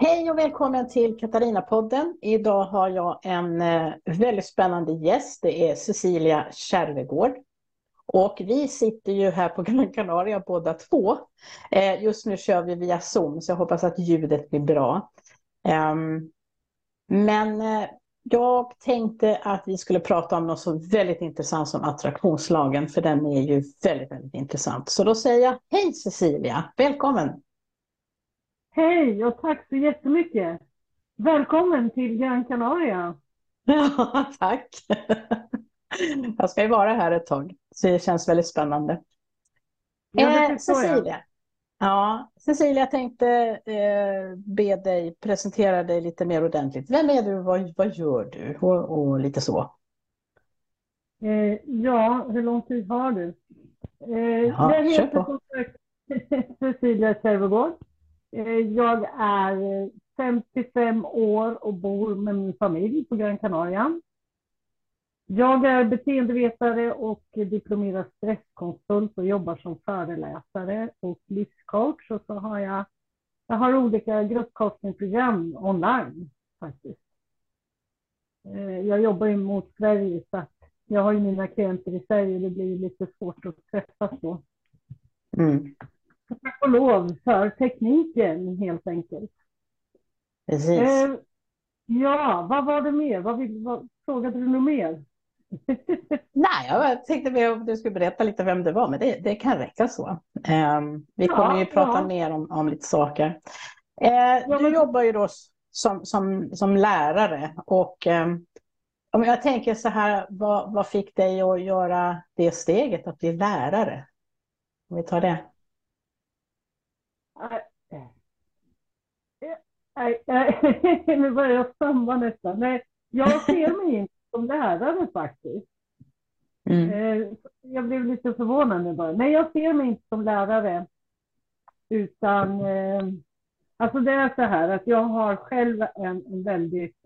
Hej och välkommen till Katarina-podden. Idag har jag en väldigt spännande gäst. Det är Cecilia Kärvegård. Och vi sitter ju här på Gran Canaria båda två. Just nu kör vi via Zoom så jag hoppas att ljudet blir bra. Men jag tänkte att vi skulle prata om något så väldigt intressant som attraktionslagen. För den är ju väldigt, väldigt intressant. Så då säger jag hej Cecilia, välkommen! Hej och tack så jättemycket. Välkommen till Gran Canaria. Ja, tack. Jag ska ju vara här ett tag, så det känns väldigt spännande. Ja, det förstår jag. Cecilia, Cecilia, jag tänkte be dig presentera dig lite mer ordentligt. Vem är du, vad gör du och lite så. Ja, hur lång tid har du? Ja, Jag kör heter på. som sagt Cecilia Kärvegård. Jag är 55 år och bor med min familj på Gran Canaria. Jag är beteendevetare och diplomerad stresskonsult och jobbar som föreläsare och livscoach. Och så har jag har olika gruppcoachingprogram online faktiskt. Jag jobbar ju mot Sverige så att jag har ju mina klienter i Sverige. Det blir lite svårt att träffas då. Mm, Tack och lov för tekniken helt enkelt. precis. Eh, ja, vad var det mer? Vad frågade du nog mer? Nej, jag tänkte mer om du skulle berätta lite vem det var, men det kan räcka så. Vi kommer ju Ja, prata ja. mer om lite saker. Ja, Du men, jobbar ju då som lärare och om jag tänker så här, vad fick dig att göra det steget att bli lärare? Om vi tar det. nu börjar jag stamma nästan. Nej, jag ser mig inte som lärare faktiskt. Mm. Jag blev lite förvånad nu bara. Nej, jag ser mig inte som lärare. Utan alltså det är så här att jag har själv en väldigt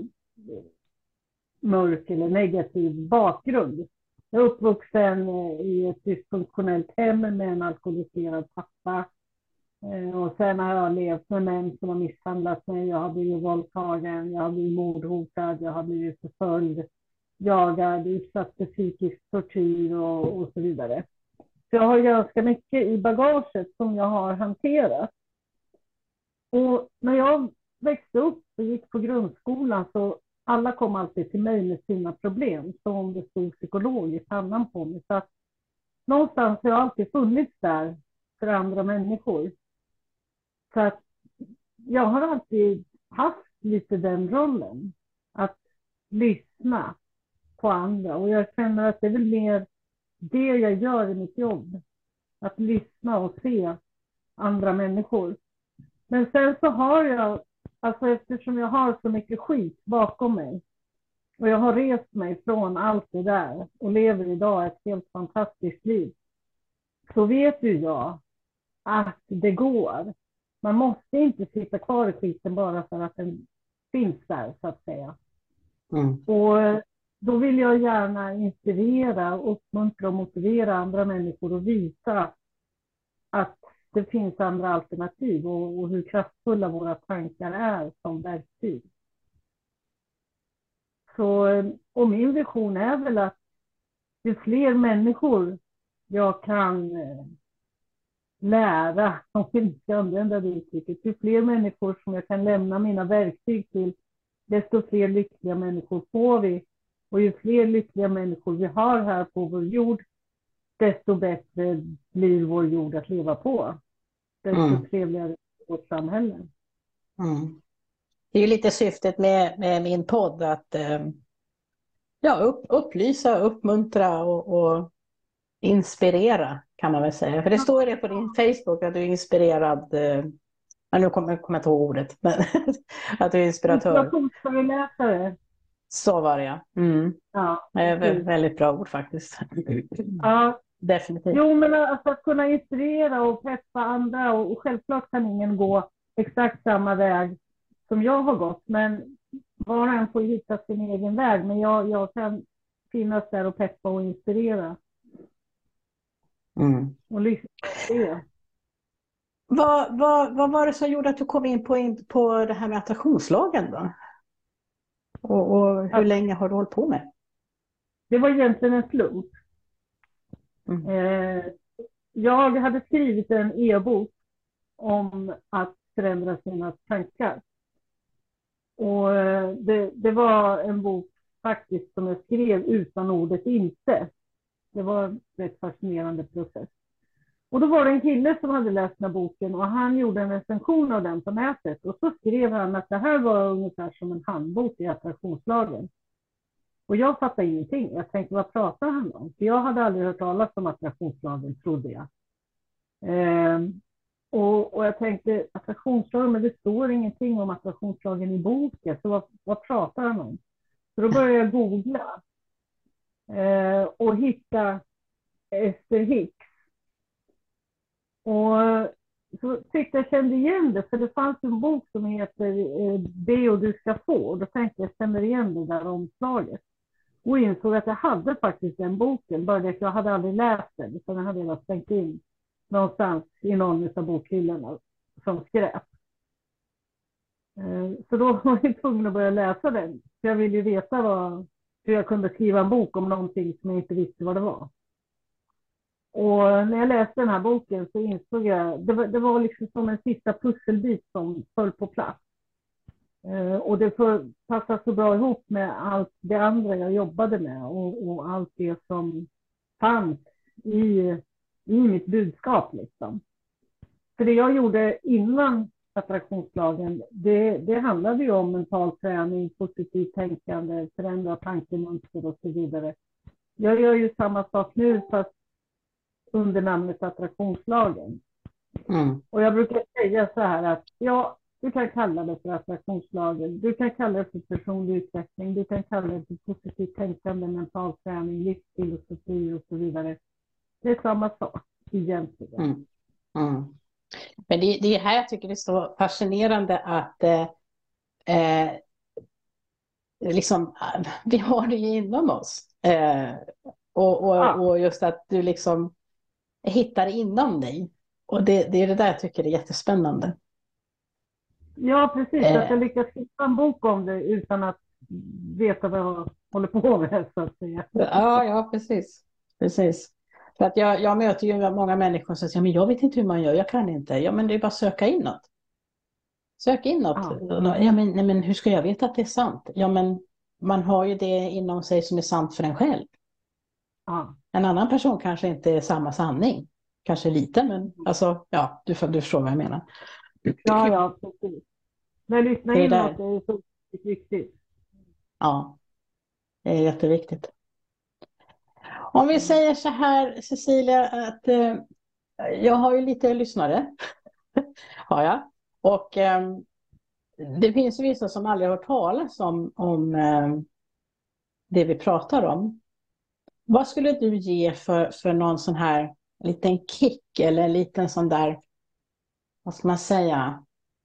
mörk eller negativ bakgrund. Jag är uppvuxen i ett dysfunktionellt hem med en alkoholiserad pappa. Och sen har jag levt med män som har misshandlat mig. Jag har blivit våldtagen, jag har blivit mordhotad, jag har blivit förföljd, jagad, utsatt för psykisk tortyr och så vidare. Så jag har ganska mycket i bagaget som jag har hanterat. Och när jag växte upp och gick på grundskolan så alla kom alltid till mig med sina problem. Som om det stod psykolog i pannan på mig. Så att någonstans har jag alltid funnits där för andra människor. Så att jag har alltid haft lite den rollen. Att lyssna på andra. Och jag känner att det är väl mer det jag gör i mitt jobb. Att lyssna och se andra människor. Men sen så har jag, alltså eftersom jag har så mycket skit bakom mig. Och jag har rest mig från allt det där. Och lever idag ett helt fantastiskt liv. Så vet ju jag att det går. Man måste inte sitta kvar i skiten bara för att den finns där så att säga. Mm. Och då vill jag gärna inspirera, uppmuntra och motivera andra människor och visa att det finns andra alternativ och hur kraftfulla våra tankar är som verktyg. Så, och min vision är väl att ju fler människor jag kan lära, om vi inte ska använda det uttrycket, ju fler människor som jag kan lämna mina verktyg till, desto fler lyckliga människor får vi. Och ju fler lyckliga människor vi har här på vår jord, desto bättre blir vår jord att leva på. Desto Mm. trevligare vårt samhälle. Mm. Det är ju lite syftet med min podd att upplysa, uppmuntra och inspirera kan man väl säga. För det står det på din Facebook att du är inspirerad. Nu kommer jag inte ihåg ordet. Men att du är inspiratör. Inspirationsföreläsare. Så var det ja. Mm. Ja, Det är precis. väldigt bra ord faktiskt. Ja, Definitivt. jo, men alltså att kunna inspirera och peppa andra och självklart kan ingen gå exakt samma väg som jag har gått. Men var och en får hitta sin egen väg. Men jag kan finnas där och peppa och inspirera Mm. och lyssna och se. Vad var det som gjorde att du kom in på det här med attraktionslagen då? Och hur Att länge har du hållit på med? det var egentligen en slump. Mm. Eh, jag hade skrivit en e-bok om att förändra sina tankar. Och det var en bok faktiskt som jag skrev utan ordet inte. Det var en rätt fascinerande process. Och då var det en kille som hade läst den här boken och han gjorde en recension av den på nätet. Och så skrev han att det här var ungefär som en handbok i attraktionslagen. Och jag fattade ingenting. Jag tänkte, vad pratar han om? För jag hade aldrig hört talas om attraktionslagen, trodde jag. Och jag tänkte, attraktionslagen, men det står ingenting om attraktionslagen i boken. Så vad pratar han om? Så då började jag googla och hitta Esther Hicks. Och så tyckte jag kände igen det, för det fanns en bok som heter Be och du ska få. Och då tänkte jag känner igen det där omslaget. Och insåg att jag hade faktiskt den boken, bara det att jag hade aldrig läst den. Utan den hade jag stängt in någonstans i någon av bokhyllorna som skräp. Så då var jag tvungen att börja läsa den. För jag ville ju veta hur jag kunde skriva en bok om någonting som jag inte visste vad det var. Och när jag läste den här boken så insåg jag, det var liksom som en sista pusselbit som föll på plats. Och det passar så bra ihop med allt det andra jag jobbade med och allt det som fanns i mitt budskap. Liksom. För det jag gjorde innan attraktionslagen, det handlade ju om mental träning, positivt tänkande, förändra tankemönster och så vidare. Jag gör ju samma sak nu fast under namnet attraktionslagen. Mm. Och jag brukar säga så här att du kan kalla det för attraktionslagen, du kan kalla det för personlig utveckling, du kan kalla det för positivt tänkande, mental träning, livsfilosofi och så vidare. Det är samma sak egentligen. Mm. Mm. Men det är här jag tycker det är så fascinerande att liksom, vi har det ju inom oss. Och just att du liksom hittar inom dig. Och det är det där jag tycker är jättespännande. Ja, precis. Att jag lyckas skriva en bok om det utan att veta vad jag håller på med, så att säga. Ja, precis. Precis. För att jag möter ju många människor som säger, men jag vet inte hur man gör, jag kan inte. Ja, men det är bara att söka inåt. Sök inåt. Ja, men hur ska jag veta att det är sant? Ja, men man har ju det inom sig som är sant för en själv. Ja. En annan person kanske inte är samma sanning. Kanske lite, men alltså, ja, du förstår vad jag menar. Ja, precis. Men lyssna Det är inåt där. är så viktigt. Ja, det är jätteviktigt. Om vi säger så här, Cecilia, att jag har ju lite lyssnare. Har jag. Och det finns vissa som aldrig har hört talas om det vi pratar om. Vad skulle du ge för någon sån här liten kick eller en liten sån där, vad ska man säga,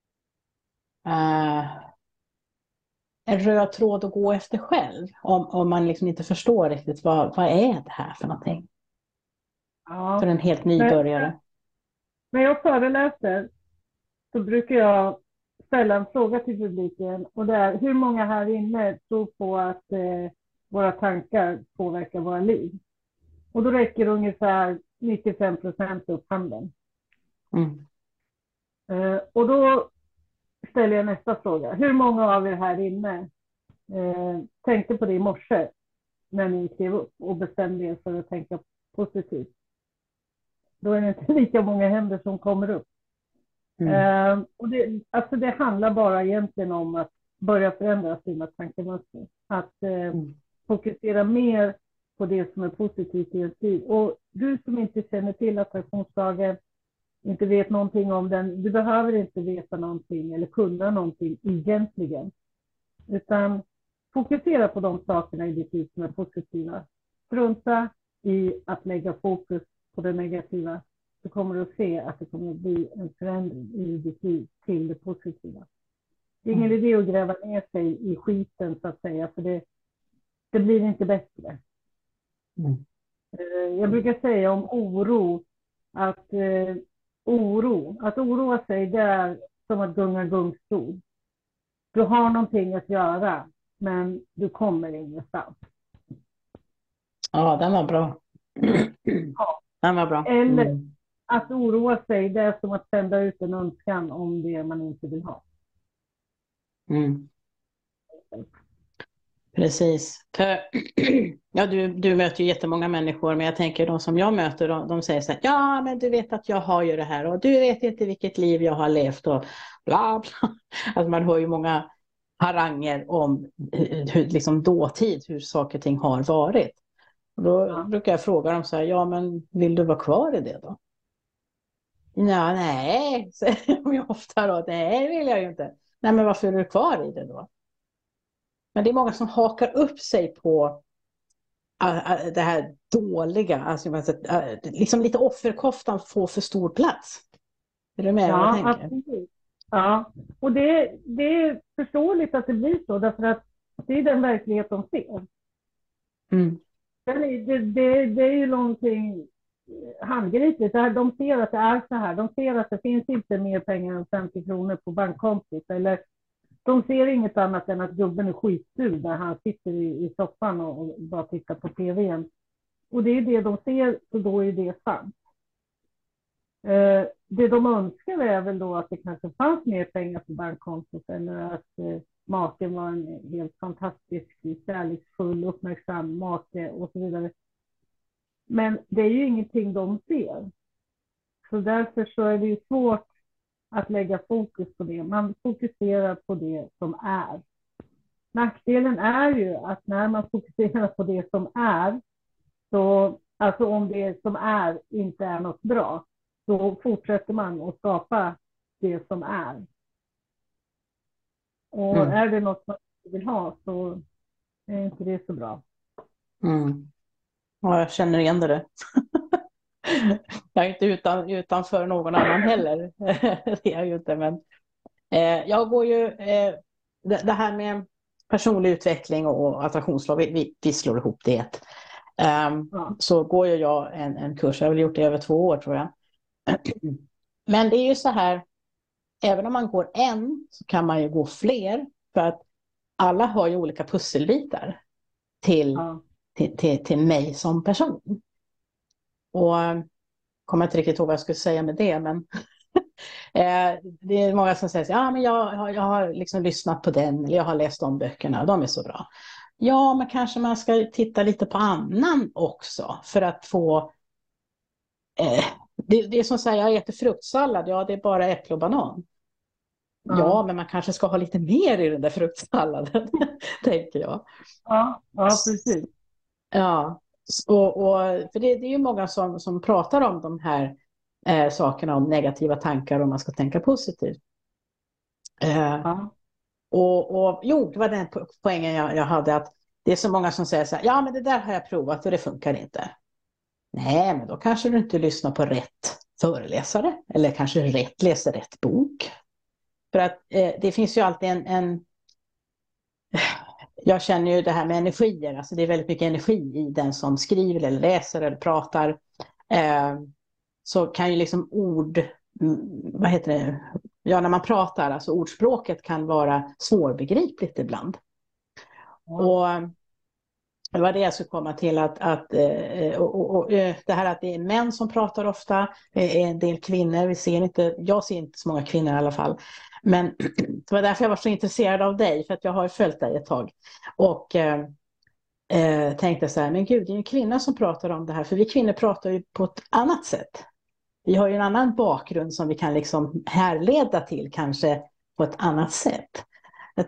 en röd tråd att gå efter själv om man liksom inte förstår riktigt vad är det här för någonting för Ja. en helt nybörjare. När jag föreläser så brukar jag ställa en fråga till publiken, och det är: hur många här inne tror på att våra tankar påverkar våra liv? Och då räcker ungefär 95% upp handen. Mm. Och då ställer jag nästa fråga: hur många av er här inne tänkte på det i morse när ni skrev upp och bestämde er för att tänka positivt? Då är det inte lika många händer som kommer upp. Och det handlar bara egentligen om att börja förändra sina tankemönster. Att fokusera mer på det som är positivt i ens liv. Och du som inte känner till attraktionslagen, inte vet någonting om den, du behöver inte veta någonting eller kunna någonting egentligen. Utan fokusera på de sakerna i ditt liv som är positiva. Strunta i att lägga fokus på det negativa, så kommer du att se att det kommer att bli en förändring i ditt liv till det positiva. Det är ingen idé att gräva ner sig i skiten, så att säga, för det blir inte bättre. Jag brukar säga om oro att oro. Att oroa sig, det är som att gunga gungstol. Du har någonting att göra, men du kommer ingenstans. Ja, den var bra. Ja. Den var bra. Eller Mm. att oroa sig, det är som att sända ut en önskan om det man inte vill ha. Mm. Precis. För, ja, du möter ju jättemånga människor, men jag tänker de som jag möter, de säger så här, ja men du vet att jag har ju det här och du vet inte vilket liv jag har levt och bla bla. Alltså man hör ju många haranger om hur, liksom dåtid, hur saker och ting har varit. Och då Ja. brukar jag fråga dem så här, ja men vill du vara kvar i det då? Ja, nej, säger jag ofta då, nej det vill jag ju inte. Nej men varför är du kvar i det då? Men det är många som hakar upp sig på det här dåliga, alltså, liksom lite offerkoftan får för stor plats. Är du med vad jag Ja, tänker? absolut. Ja, och det är förståeligt att det blir så, därför att det är den verklighet de ser. Mm. Det är ju någonting handgripligt. De ser att det är så här. De ser att det finns inte mer pengar än 50 kronor på bankkontot. Eller de ser inget annat än att gubben är skitsur där han sitter i soffan och bara tittar på tvn. Och det är det de ser, så då är det sant. Det de önskar är väl då att det kanske fanns mer pengar på bankkontot, eller att maken var en helt fantastisk, kärleksfull, uppmärksam make och så vidare. Men det är ju ingenting de ser. Så därför så är det ju svårt att lägga fokus på det. Man fokuserar på det som är. Nackdelen är ju att när man fokuserar på det som är, så, alltså om det som är inte är något bra, så fortsätter man att skapa det som är. Och är det något man inte vill ha, så är inte det så bra. Mm. Ja, jag känner igen det. Jag är inte utanför någon annan heller. Det är jag ju inte, men jag går ju det här med personlig utveckling och attraktionslag, vi slår ihop det. Ja. Så går ju jag en kurs, jag har väl gjort det i över 2 år tror jag. Men det är ju så här, även om man går en så kan man ju gå fler, för att alla har ju olika pusselbitar till, Ja. till mig som person. Och kommer inte riktigt ihåg vad jag skulle säga med det, men det är många som säger ja men jag har liksom lyssnat på den, eller jag har läst de böckerna, de är så bra. Ja, men kanske man ska titta lite på annan också för att få det är som säger, jag äter fruktsallad, ja det är bara äpple och banan. Ja, men man kanske ska ha lite mer i den där fruktsalladen, tänker jag. Ja, precis. Ja, för det är ju många som pratar om de här sakerna, om negativa tankar och man ska tänka positivt. Ja. Jo, det var den poängen jag hade, att det är så många som säger så här, ja men det där har jag provat och det funkar inte. Nej, men då kanske du inte lyssnar på rätt föreläsare eller kanske läser rätt bok. För att det finns ju alltid jag känner ju det här med energier, alltså det är väldigt mycket energi i den som skriver eller läser eller pratar. Så kan ju liksom vad heter det? Ja, när man pratar, alltså ordspråket kan vara svårbegripligt ibland. Och det var det jag skulle komma till, att det här att det är män som pratar ofta, det är en del kvinnor, jag ser inte så många kvinnor i alla fall. Men det var därför jag var så intresserad av dig, för att jag har följt dig ett tag. Och tänkte så här, men gud, det är en kvinna som pratar om det här, för vi kvinnor pratar ju på ett annat sätt. Vi har ju en annan bakgrund som vi kan liksom härleda till kanske på ett annat sätt. Jag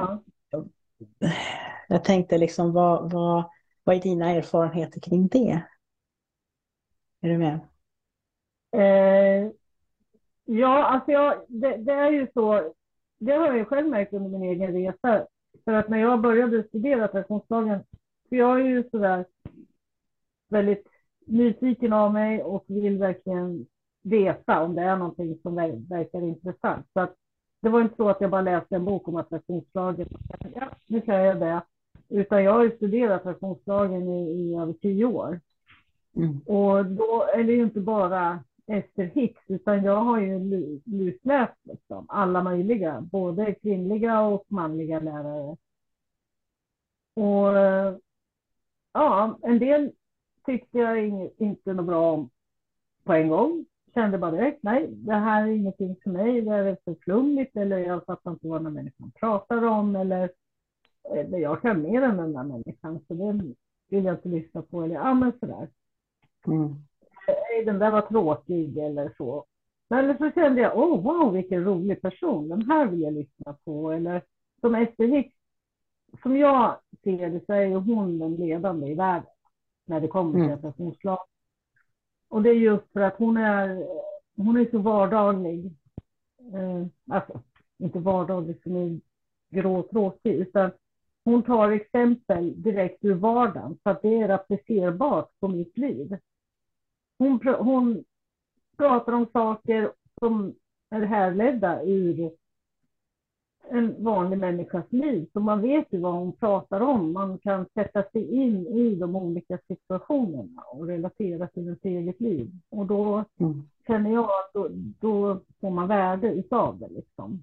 tänkte liksom, vad är dina erfarenheter kring det? Är du med? Ja, alltså det är ju så, det har jag själv märkt under min egen resa. För att när jag började studera attraktionslagen, för jag är ju sådär väldigt nyfiken av mig och vill verkligen veta om det är någonting som verkar intressant. Så att det var inte så att jag bara läste en bok om attraktionslagen. Ja, nu kan jag det. Utan jag har ju studerat attraktionslagen i över 10 år. Mm. Och då är det ju inte bara Ester Hicks, utan jag har ju lusläst liksom, alla möjliga, både kvinnliga och manliga lärare. Och ja, en del tyckte jag inte något bra om på en gång. Kände bara direkt, nej, det här är ingenting för mig, det är för flummigt, eller jag fattar inte vad den människan pratar om, eller jag kan mer än den där människan, så det vill jag inte lyssna på, eller ja, men sådär. Den där var tråkig eller så. Eller så kände jag, wow, vilken rolig person, den här vill jag lyssna på. Eller som Ester Hicks, som jag ser det, så är ju hon den ledande i världen när det kommer till attraktionslag. Och det är just för att hon är så vardaglig. Alltså, inte vardaglig som är grå och tråkig, utan hon tar exempel direkt ur vardagen, så att det är applicerbart på mitt liv. Hon pratar om saker som är härledda ur en vanlig människas liv. Så man vet ju vad hon pratar om. Man kan sätta sig in i de olika situationerna och relatera till ens eget liv. Och då känner jag att då får man värde utav det liksom.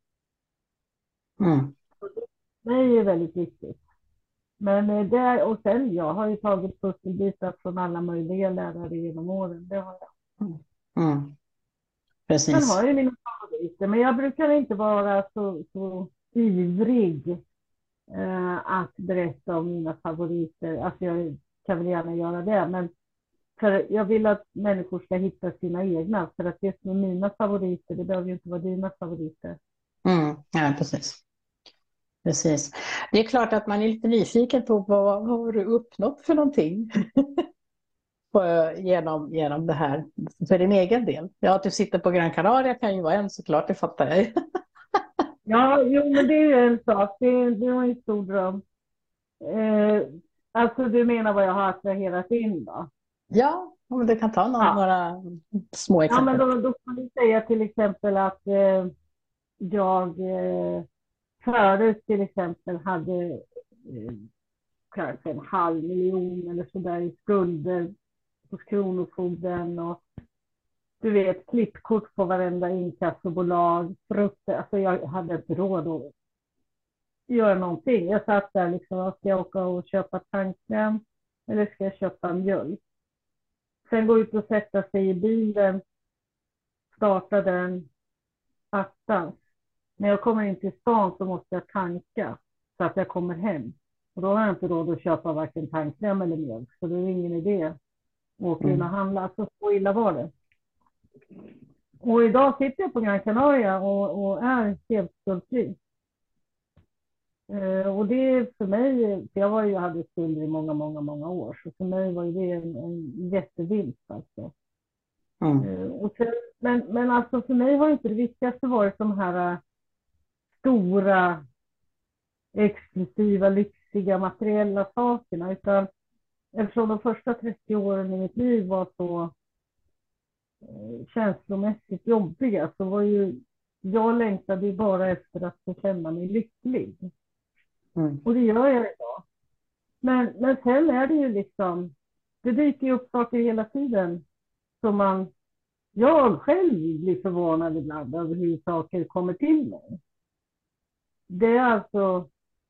Det är ju väldigt viktigt. Men det, och sen jag har ju tagit pusselbitar från alla möjliga lärare genom åren. Det har jag. Precis. Sen har jag mina favoriter, men jag brukar inte vara så ivrig att berätta om mina favoriter. Alltså jag kan väl gärna göra det, men för jag vill att människor ska hitta sina egna. För att det som är mina favoriter, det behöver ju inte vara dina favoriter. Ja, precis. Det är klart att man är lite nyfiken på vad har du uppnått för någonting genom det här för din egen del. Ja, att du sitter på Gran Canaria kan ju vara en, såklart, det fattar jag. Ja, jo, men det är ju en sak. Det var en stor dröm. Alltså du menar vad jag har attraherat in då? Ja, om du kan ta några små exempel. Ja, men då kan vi säga till exempel att jag förut till exempel hade kanske 500 000 eller sådär i skulder hos Kronofogden, och du vet, klippkort på varenda inkassobolag. Alltså jag hade inte råd att göra någonting. Jag satt där liksom, ska jag åka och köpa tandkräm eller ska jag köpa mjölk? Sen gå ut och sätta sig i bilen, starta den, attans. När jag kommer in till stan så måste jag tanka så att jag kommer hem. Och då har jag inte råd att köpa varken tandkräm eller mjölk, så det är ingen idé att åka in och handla. Så illa var det. Och idag sitter jag på Gran Canaria och är helt skuldfri. Och det är för mig, för jag hade skulder i många år, så för mig var det en jättevinst alltså. Och sen, men alltså för mig har inte det viktigaste varit de här stora, exklusiva, lyxiga, materiella sakerna, utan eftersom de första 30 åren i mitt liv var så känslomässigt jobbiga, så var ju jag längtade bara efter att få känna mig lycklig. Och det gör jag idag. Men sen är det ju liksom, det dyker ju upp saker hela tiden som jag själv blir förvånad ibland över hur saker kommer till mig. Det är alltså,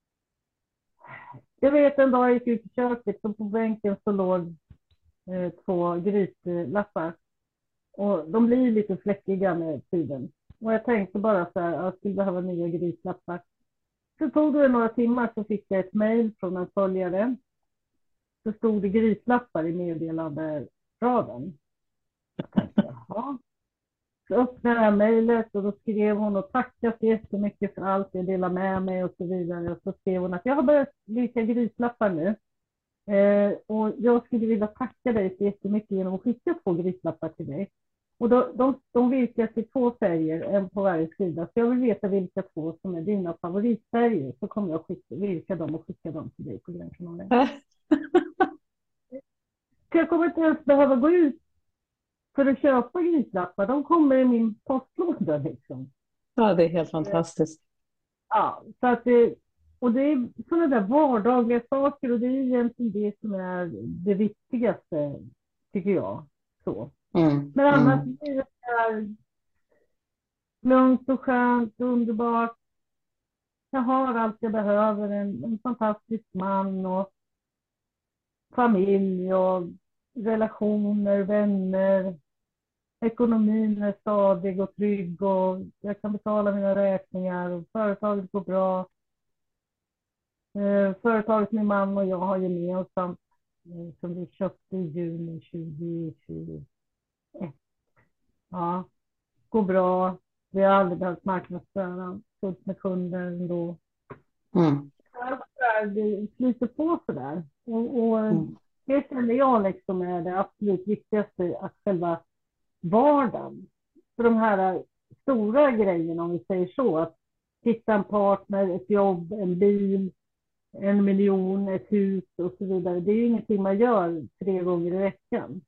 jag vet en dag jag gick ut i köket, så på bänken så låg 2 grytlappar. Och de blir lite fläckiga med tiden. Och jag tänkte bara så här, jag skulle behöva nya grytlappar. Så tog det några timmar, så fick jag ett mejl från en följare. Så stod det grytlappar i meddelanderaden. Jag tänkte, jaha. Så öppnade jag mejlet och då skrev hon och tackade så jättemycket för allt jag delar med mig och så vidare. Och så skrev hon att jag har börjat leka grytlappar nu. Och jag skulle vilja tacka dig så jättemycket genom att skicka 2 grytlappar till dig. Och de virkas i 2 färger, en på varje sida. Så jag vill veta vilka 2 som är dina favoritfärger. Så kommer jag virka dem och skicka dem till dig på Gran Canaria. Så jag kommer inte ens behöva gå ut för att köpa grytlappar. De kommer i min postlåda liksom. Ja, det är helt fantastiskt. Ja, så att och det är sådana där vardagliga saker, och det är egentligen det som är det viktigaste, tycker jag. Så. Mm. Men annars Mm. är det så här lugnt och skönt, underbart. Jag har allt jag behöver, en fantastisk man och familj och relationer, vänner. Ekonomin är stadig och trygg och jag kan betala mina räkningar och företaget går bra. Företaget min man och jag har gemensamt som vi köpte i juni 2021. Ja, går bra. Vi har aldrig behövt marknadsföra fullt med kunder ändå. Mm. Det flyter på sådär. Och Mm. det känner jag liksom är det absolut viktigaste, att själva vardagen. För de här stora grejerna, om vi säger så, att hitta en partner, ett jobb, en bil, 1 miljon, ett hus och så vidare. Det är ju ingenting man gör 3 gånger i veckan.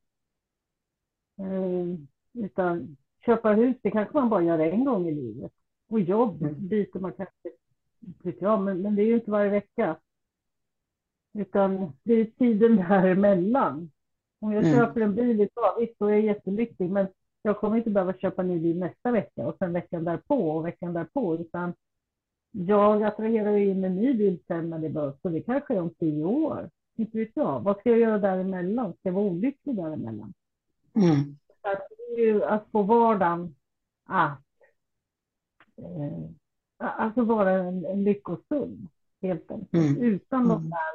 Utan köpa hus, det kanske man bara gör en gång i livet. Och jobb Mm. byter man kanske, tycker jag, men det är ju inte varje vecka. Utan det är tiden däremellan. Om jag Mm. köper en bil idag, visst, då är jag jättelycklig, men jag kommer inte behöva köpa en ny bil nästa vecka och sen veckan därpå och veckan därpå, utan jag attraherar ju in en ny bil sen när det behövs, så det kanske är om 10 år. Inte vet jag. Vad ska jag göra däremellan? Ska jag vara olycklig däremellan? Mm. Så att det är ju att få vardagen att eh, alltså vara en lyckosum, helt enkelt, Mm. utan de Mm.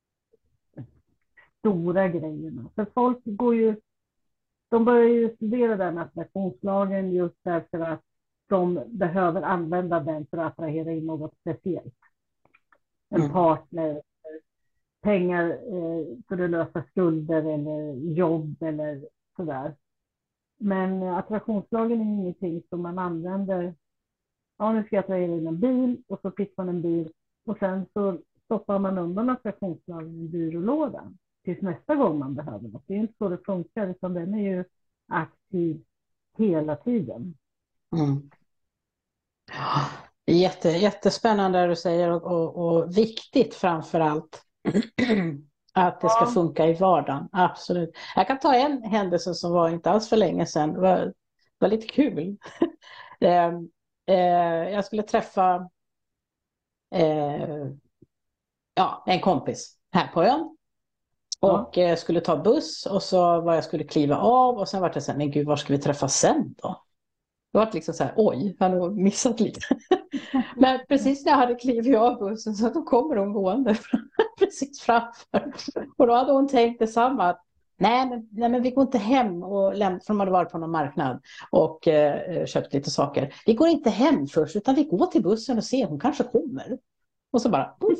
stora grejerna. För folk går ju, de börjar ju studera den attraktionslagen just därför att de behöver använda den för att attrahera in något speciellt. En Mm. partner, pengar för att lösa skulder eller jobb eller sådär. Men attraktionslagen är ingenting som man använder. Ja, nu ska jag attrahera in en bil och så fick man en bil och sen så stoppar man undan attraktionslagen i byrålådan tills nästa gång man behöver något. Det är inte så det funkar, utan den är ju aktiv hela tiden. Mm. Ja, det är jättespännande det du säger och viktigt framför allt att det ska Ja, funka i vardagen. Absolut. Jag kan ta en händelse som var inte alls för länge sedan. Det var lite kul. Eh, jag skulle träffa eh, ja, en kompis här på ön ja. och skulle ta buss och så var jag skulle kliva av och sen var det så här, men gud, var ska vi träffas sen då? Det var liksom så här, oj, jag har nog missat lite. Men precis när jag hade klivit av bussen så då kommer hon gående precis framför. Och då hade hon tänkt detsamma. Att, nej, men vi går inte hem och lämna, för de hade varit på någon marknad och köpt lite saker. Vi går inte hem först utan vi går till bussen och ser, hon kanske kommer. Och så bara, puff.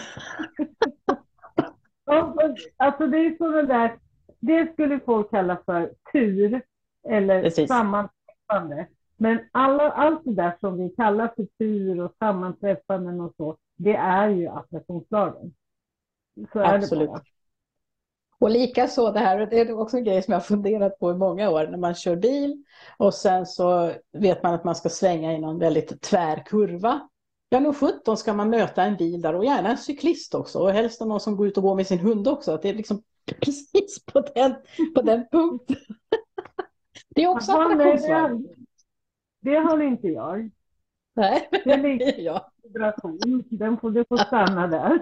Ja, alltså det är sådana där, det skulle folk kalla för tur eller Precis, sammanträffande. Men allt det där som vi kallar för tur och sammanträffanden och så, det är ju attraktionslagen. Så är det absolut. bara. Och lika så det här, det är också en grej som jag har funderat på i många år när man kör bil och sen så vet man att man ska svänga i någon väldigt tvär kurva. Ja, nog 17 ska man möta en bil där och gärna en cyklist också och helst någon som går ut och går med sin hund också. Att det är liksom precis på den punkten. Det är också Jaha, nej, attraktionslag. det har inte jag. Nej, Det ligger det är jag. i vibration. Du får stanna där.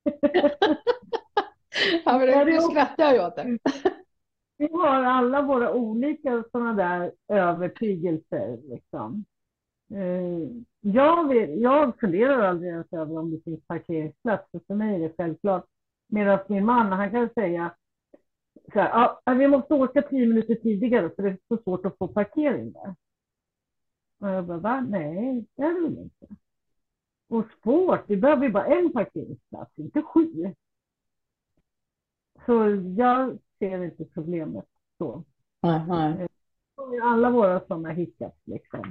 Ja, men Ja, det nu är också, skrattar jag ju åt det. vi har alla våra olika sådana där övertygelser. Liksom. Jag funderar aldrig ens över om det finns parkeringsplats. För mig är det självklart. Medan min man, han kan säga så här, vi måste åka 10 minuter tidigare för det är så svårt att få parkering där. Och jag bara, va? Nej, det är det väl inte. Och svårt, vi behöver ju bara en parkeringsplats, inte 7. Så jag ser inte problemet så. Nej, nej. Alla våra sådana hiccups liksom.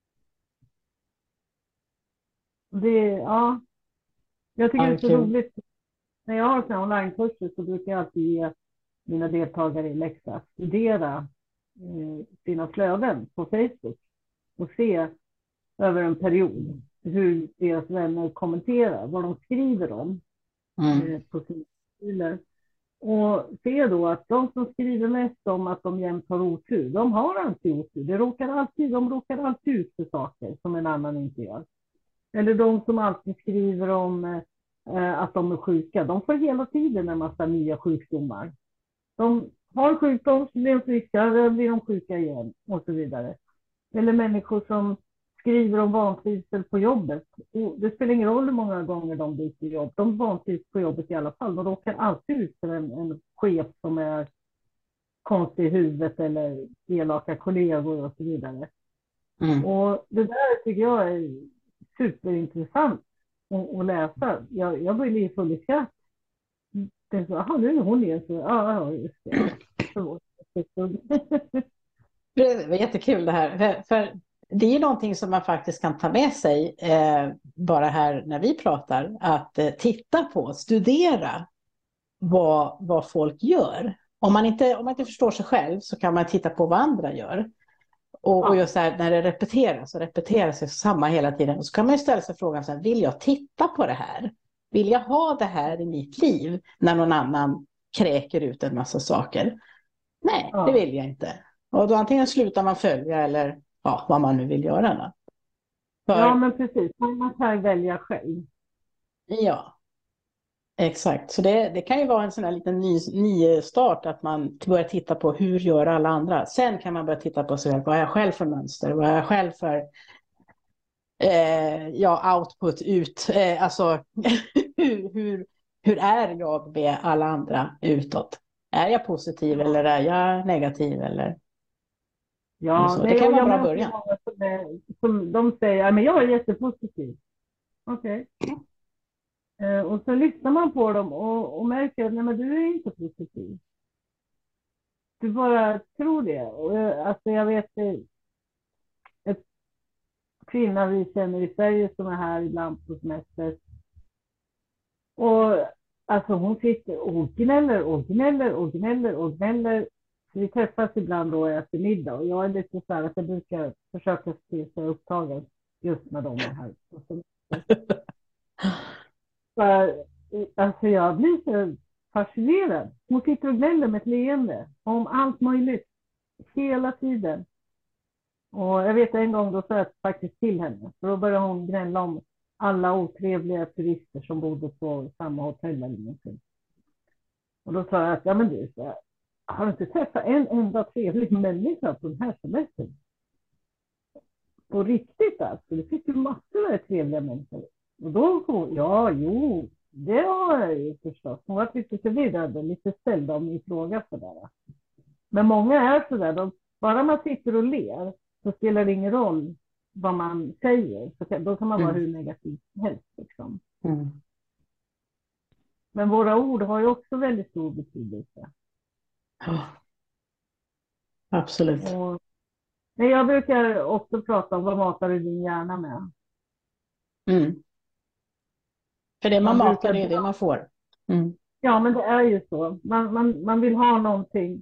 Ja, jag tycker Ja, det det är är så kul. roligt. När jag har sådana onlinekurser så brukar jag alltid ge mina deltagare i läxa att studera sina flöden på Facebook och se över en period hur deras vänner kommenterar, vad de skriver om Mm. på sina profiler. Och se då att de som skriver mest om att de jämt har otur, de har alltid otur. De råkar alltid ut för saker som en annan inte gör. Eller de som alltid skriver om att de är sjuka, de får hela tiden en massa nya sjukdomar. De har sjukdom, så blir de friska, då blir de sjuka igen och så vidare. Eller människor som skriver om vantrivsel på jobbet. Och det spelar ingen roll hur många gånger de byter jobb. De vantrivs på jobbet i alla fall. De råkar alltid ut för en chef som är konstig i huvudet eller elaka kollegor och så vidare. Mm. Och det där tycker jag är superintressant att läsa. Jag blir lite full i skratt. Det är så, jaha, nu är hon igen så, ja, just det. Det var jättekul det här. För det är ju någonting som man faktiskt kan ta med sig bara här när vi pratar. Att titta på, studera vad folk gör. Om man inte förstår sig själv så kan man titta på vad andra gör. Och just så här, när det repeteras det samma hela tiden. Och så kan man ju ställa sig frågan så här, vill jag titta på det här? Vill jag ha det här i mitt liv när någon annan kräker ut en massa saker? Nej, det vill jag inte. Och då antingen slutar man följa eller vad man nu vill göra. Ja, men precis. Man kan välja själv. Ja, exakt. Så det kan ju vara en sån här liten ny start att man börjar titta på hur gör alla andra. Sen kan man börja titta på sig själv. Vad är jag själv för mönster? Vad är jag själv för output ut? Alltså hur är jag med alla andra utåt? Är jag positiv eller är jag negativ? Eller Ja, så. Det kan vara en bra början. Som de säger, men jag är jättepositiv. Okej. Och så lyssnar man på dem och märker att nej, men du är inte positiv. Du bara tror det. Alltså jag vet ett kvinna vi känner i Sverige som är här ibland på semester. Och alltså hon sitter och gnäller. Så vi träffas ibland då och äter middag. Och jag är lite så här att jag brukar försöka se sig upptagen just när de är här. Alltså jag blir så fascinerad. Hon sitter och gnäller med ett leende om allt möjligt. Hela tiden. Och jag vet en gång då sa jag faktiskt till henne. För då började hon gnälla om alla otrevliga turister som bodde på samma hotell eller någonting. Och då sa jag att, ja men du, har du inte träffat en enda trevlig människa på den här semestern? På riktigt alltså, det finns ju massor av trevliga människor. Och då det har jag ju förstås. Hon var lite förvirrad, lite ställd om min fråga sådär. Men många är sådär, bara man sitter och ler så spelar det ingen roll vad man säger. Så då kan man vara hur negativ som helst. Liksom. Mm. Men våra ord har ju också väldigt stor betydelse. Ja, absolut. Men jag brukar också prata om vad matar du din hjärna med. Mm. För det man matar det är det man får. Mm. Ja, men det är ju så. Man vill ha någonting.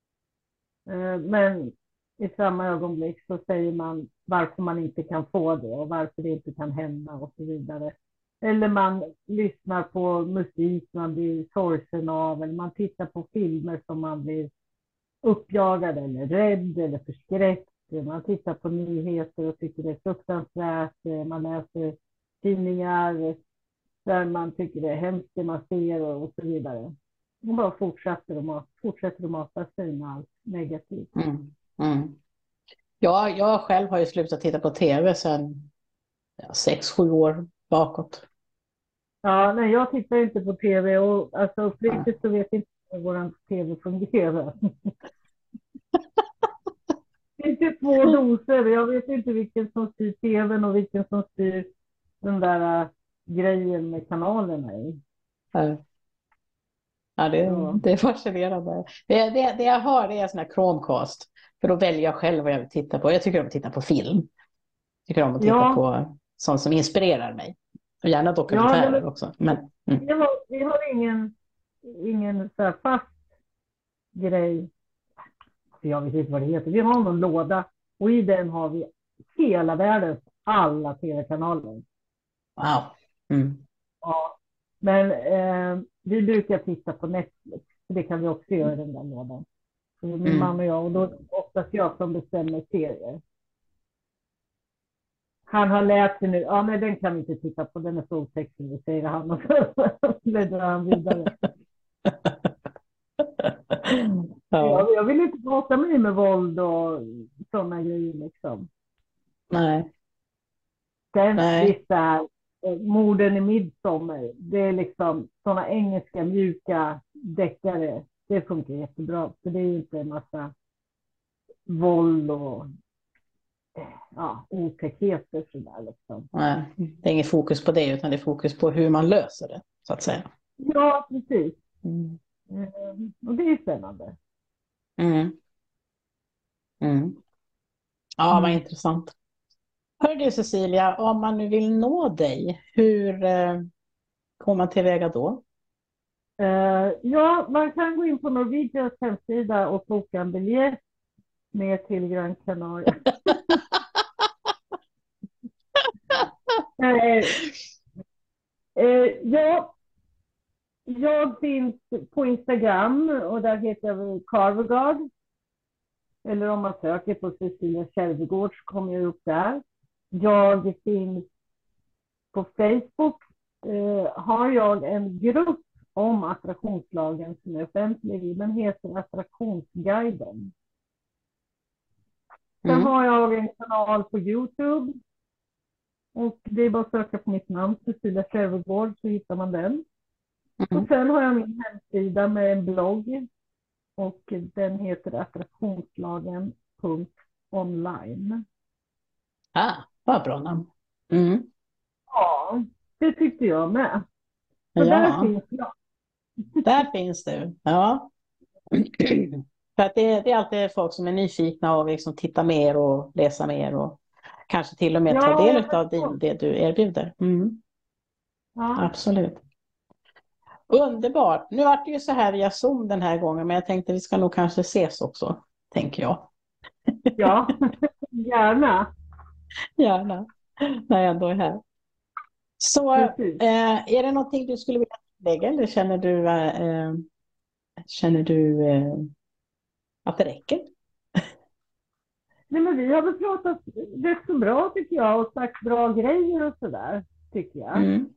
Men i samma ögonblick så säger man varför man inte kan få det och varför det inte kan hända och så vidare. Eller man lyssnar på musik man blir sorgsen av, eller man tittar på filmer som man blir uppjagad eller rädd eller förskräckt. Man tittar på nyheter och tycker det är fruktansvärt. Man läser tidningar där man tycker det är hemskt det man ser och så vidare. Man bara fortsätter att mata sig med allt negativt. Ja, jag själv har ju slutat titta på tv sedan 6-7 år bakåt. Ja, nej, jag tittar inte på tv och alltså uppriktigt så vet inte hur vår tv fungerar. Det är inte 2 doser. Jag vet inte vilken som styr tvn och vilken som styr den där grejen med kanalerna i. Ja, det är fascinerande. Det jag har det är sån här Chromecast. För då väljer jag själv vad jag vill titta på. Jag tycker om att titta på film. Jag tycker om att titta på sånt som inspirerar mig. Och gärna dokumentärer också. Men, vi har ingen så här fast grej. Jag vet inte vad det heter. Vi har någon låda och i den har vi hela världens alla tv-kanaler. Wow. Ja. Men vi brukar titta på Netflix. För det kan vi också göra i den där lådan. Så min man och jag, och då är det oftast jag som bestämmer serier. Han har lärt sig nu, ja men den kan vi inte titta på, den är så otäck, säger han, och så bläddrar han vidare. Ja. Jag vill inte prata mig med våld och sådana grejer liksom. Nej. Sen Nej. visst är morden i midsommar, det är liksom sådana engelska mjuka deckare. Det funkar jättebra, för det är ju inte en massa våld och otäckheter sådär liksom. Nej. Det är inget fokus på det, utan det är fokus på hur man löser det, så att säga. Ja, precis. Mm. Och det är spännande. Mm. Mm. Ja, vad intressant. Hör du Cecilia, om man nu vill nå dig, hur går man tillväga då? Ja, man kan gå in på Norwegians hemsida och boka en biljett ner till Gran Canaria. Ja, jag finns på Instagram och där heter jag Carvergard. Eller om man söker på Cecilia Kärvegård så kommer jag upp där. Jag finns på Facebook. Har jag en grupp om attraktionslagen som är offentlig. Den heter Attraktionsguiden. Sen har jag en kanal på YouTube. Och det är bara att söka på mitt namn, Cecilia Kärvegård, så hittar man den. Och sen har jag min hemsida med en blogg. Och den heter attraktionslagen.online. Vad bra namn. Ja, det tyckte jag med. Så Ja. där finns jag. Där finns du. Ja. För att det är alltid folk som är nyfikna och liksom titta mer och läsa mer och kanske till och med ta del av det du erbjuder. Ja. Absolut. Underbart. Nu var det ju så här via Zoom den här gången, men jag tänkte vi ska nog kanske ses också, tänker jag. Ja, gärna. Gärna, när jag ändå är här. Så är det någonting du skulle vilja lägga eller känner du att det räcker? Nej, men vi har väl pratat rätt så bra tycker jag och sagt bra grejer och sådär, tycker jag.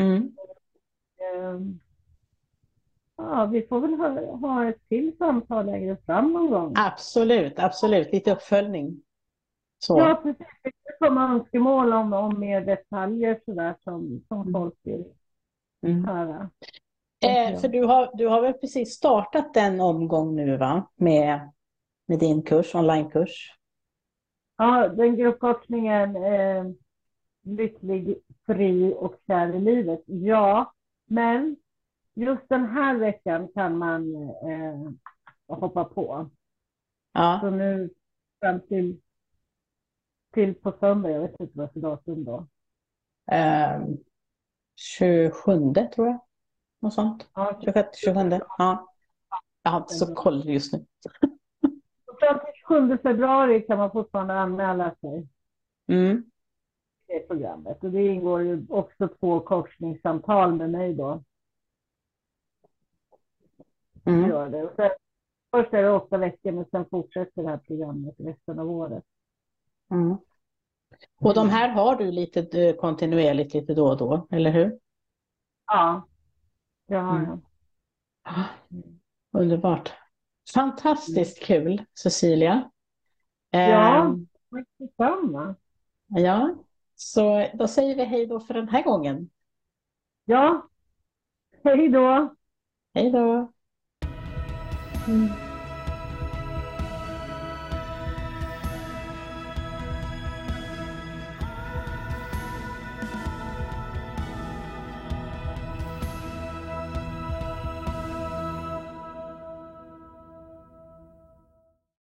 Ja, vi får väl ha ett till samtal längre fram någon gång. Absolut, absolut. Lite uppföljning. Så. Ja, precis. Det kommer önskemål om mer detaljer sådär som folk vill höra. För du har väl precis startat en omgång nu, va? Med din kurs, onlinekurs. Ja, den gruppcoachningen lycklig, fri och kär i livet. Ja, men just den här veckan kan man hoppa på. Ja. Så nu fram till på söndag, jag vet inte vad för datum då. 27 tror jag. Något sånt. Ja, 26, 27. Ja. Jag har inte så koll just nu. Fram till 27 februari kan man fortfarande anmäla sig. Det programmet. Och det ingår ju också 2 coachningssamtal med mig då. Gör det. Och sen, först är det 8 veckor, men sen fortsätter det här programmet resten av året. Och de här har du lite kontinuerligt lite då och då, eller hur? Ja, det har jag. Underbart. Fantastiskt kul, Cecilia. Ja, detsamma. Ja, så då säger vi hej då för den här gången. Ja, hej då. Hej då.